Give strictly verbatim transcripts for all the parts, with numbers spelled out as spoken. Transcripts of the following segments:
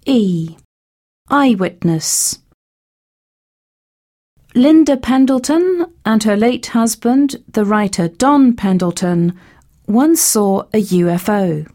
E. Eyewitness. Linda Pendleton and her late husband, the writer Don Pendleton, once saw a U F O.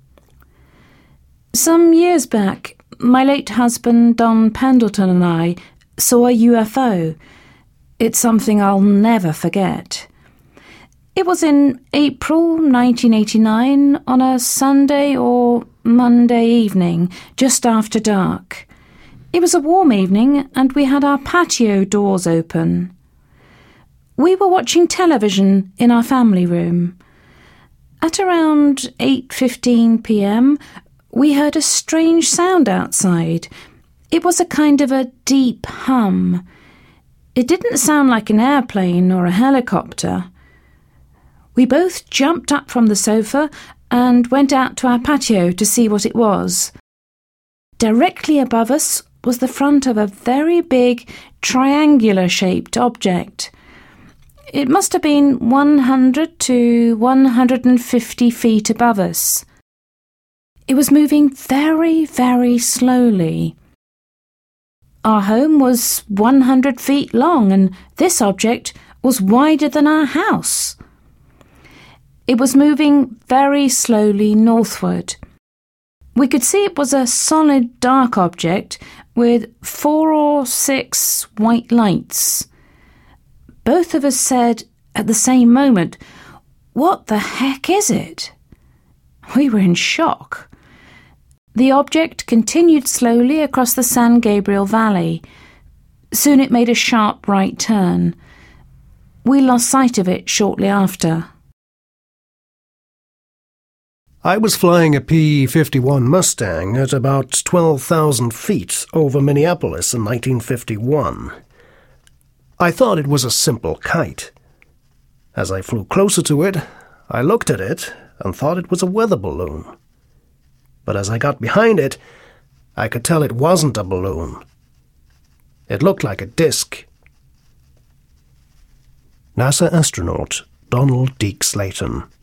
Some years back, my late husband Don Pendleton and I saw a U F O. It's something I'll never forget. It was in April nineteen eighty-nine on a Sunday or Monday evening, just after dark. It was a warm evening and we had our patio doors open. We were watching television in our family room. At around eight fifteen p m, we heard a strange sound outside. It was a kind of a deep hum. It didn't sound like an airplane or a helicopter. We both jumped up from the sofa and went out to our patio to see what it was. Directly above us was the front of a very big, triangular-shaped object. It must have been one hundred to one hundred fifty feet above us. It was moving very, very slowly. Our home was one hundred feet long and this object was wider than our house. It was moving very slowly northward. We could see it was a solid dark object with four or six white lights. Both of us said at the same moment, "What the heck is it?" We were in shock. The object continued slowly across the San Gabriel Valley. Soon it made a sharp right turn. We lost sight of it shortly after. I was flying a P fifty-one Mustang at about twelve thousand feet over Minneapolis in nineteen fifty-one. I thought it was a simple kite. As I flew closer to it, I looked at it and thought it was a weather balloon. But as I got behind it, I could tell it wasn't a balloon. It looked like a disc. NASA astronaut Donald Deke Slayton.